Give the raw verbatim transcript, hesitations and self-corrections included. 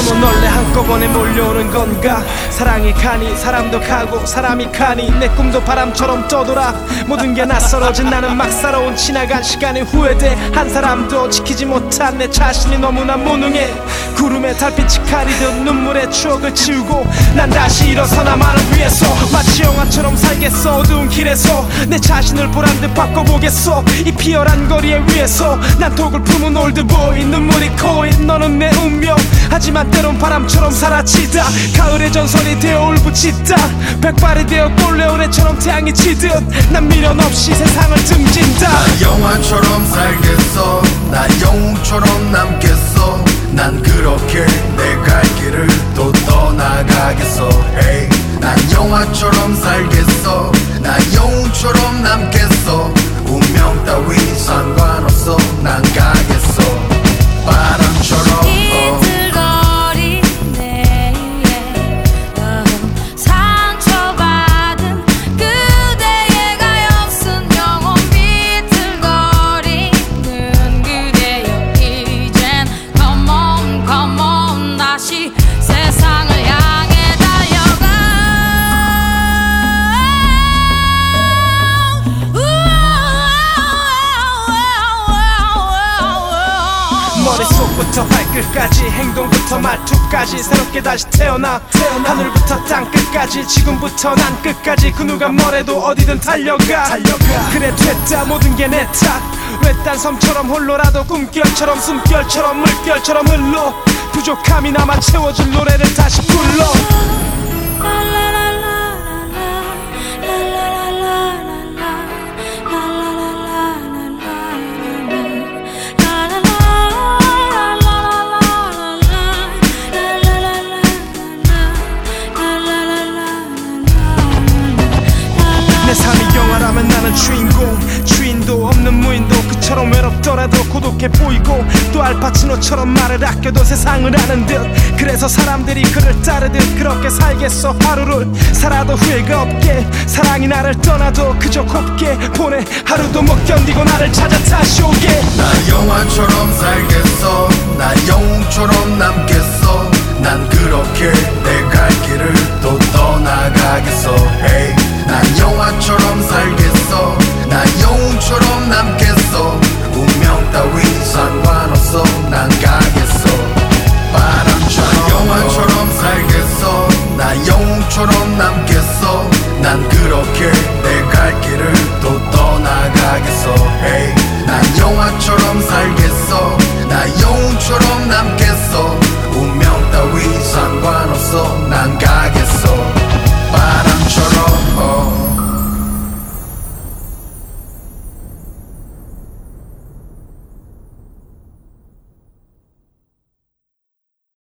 너무 놀래 한꺼번에 몰려오는 건가. 사랑이 가니 사람도 가고 사람이 가니 내 꿈도 바람처럼 떠돌아. 모든 게 낯설어진 나는 막 살아온 지나간 시간이 후회돼. 한 사람도 지키지 못한 내 자신이 너무나 무능해. 구름에 달빛이 가리듯 눈물의 추억을 지우고 난 다시 일어서 나만을 위해서 마치 영화처럼 살겠어. 어두운 길에서 내 자신을 보란듯 바꿔보겠어. 이 피어란 거리에 위에서 난 독을 품은 올드보이. 눈물이 코인 너는 내 운명. 하지만 때론 바람처럼 사라지다. 가을의 전설이 되어 울부짖다. 백발이 되어 꼴레오레처럼 태양이 지듯 난 미련 없이 세상을 등진다. 나 영화처럼 살겠어. 나 영웅처럼 남겠어. 난 그렇게 내 갈 길을 또 떠나가겠어. hey. 난 영화처럼 살겠어. 나 영웅처럼 남겠어. 운명 따위 상관없어. 난 가겠어. 바람처럼 어. 머릿속부터 발끝까지 행동부터 말투까지 새롭게 다시 태어나. 태어나 하늘부터 땅끝까지 지금부터 난 끝까지 그 누가 뭐래도 어디든 달려가. 달려가. 그래 됐다 모든 게 내 탓. 외딴 섬처럼 홀로라도 꿈결처럼 숨결처럼 물결처럼 흘러 부족함이 나만 채워줄 노래를 다시 불러. 내 삶이 영화라면 나는 주인공. 주인도 없는 무인도 그처럼 외롭더라도 고독해 보이고 또 알파치노처럼 말을 아껴도 세상을 아는 듯. 그래서 사람들이 그를 따르듯 그렇게 살겠어. 하루를 살아도 후회가 없게. 사랑이 나를 떠나도 그저 곱게 보내. 하루도 못 견디고 나를 찾아 다시 오게. 나 영화처럼 살겠어. 나 영웅처럼 남겠어. 난 그렇게 내 갈 길을 또 떠나가겠어. hey. 난 영화처럼 살겠어. 나 영웅처럼 남겠어. 운명 따위 상관없어. 난 가겠어. 바람처럼 영화처럼 살겠어. 나 영웅처럼 남겠어. 난 그렇게 내 갈 길을 또 떠나가겠어. hey. 난 영화처럼 살겠어.